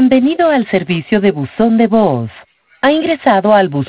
Bienvenido al servicio de buzón de voz. Ha ingresado al buzón